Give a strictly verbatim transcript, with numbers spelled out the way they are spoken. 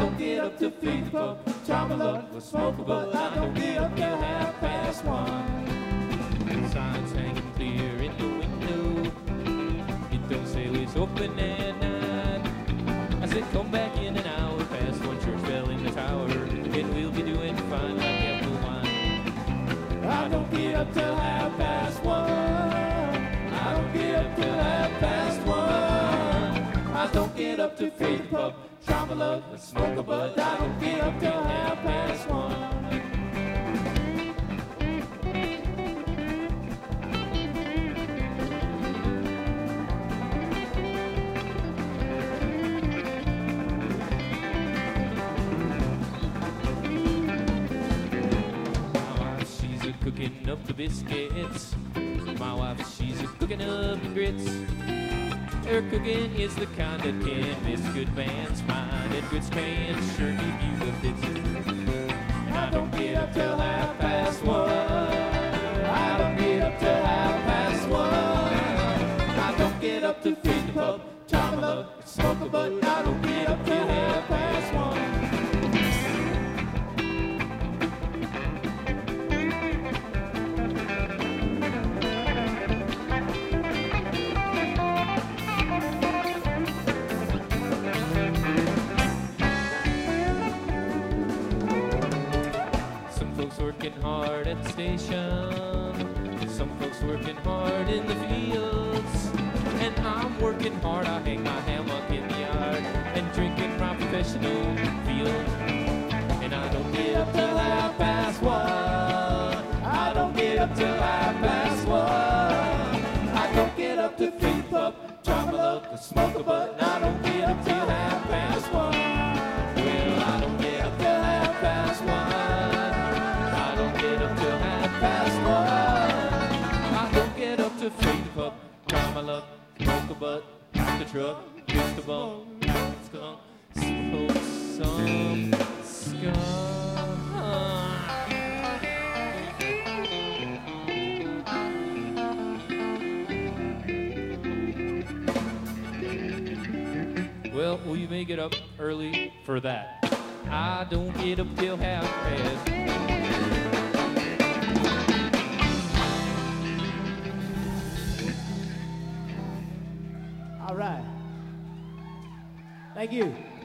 don't get up to feed the pup, chop a lug, or smoke a bud. I don't get up till half past one. Signs hanging clear in the window. It don't say it's open at night. I said come back in an hour past one, church bell in the tower, and we'll be doing fine like apple wine. I don't get up till half past one. I don't get up till half past one. I don't get up to feed the pup, chop a lug, or smoke a bud. I don't get up till half past one. Cooking up the biscuits. My wife, she's a cooking up the grits. Her cooking is the kind that can miss good man's mind, and grits can sure give you the fits. And I don't get up till half past one. I don't get up till half past one. I don't get up to feed the pup, chop a lug, smoke a bud. I don't get up till half past one. Working hard at the station, some folks working hard in the fields, and I'm working hard. I hang my hammock in the yard and drinking my professional field. And I don't get up till half past one. I don't get up till half past one. I don't get up to feed the pup, chop a lug, or smoke a bud. I don't get up till half past one. Well, I don't get up till half past one. To feed the pup, try my luck, smoke a butt, knock the truck, fix the bump, skunk, smoke some skunk. Well, we may get up early for that. I don't get up till half past. All right. Thank you.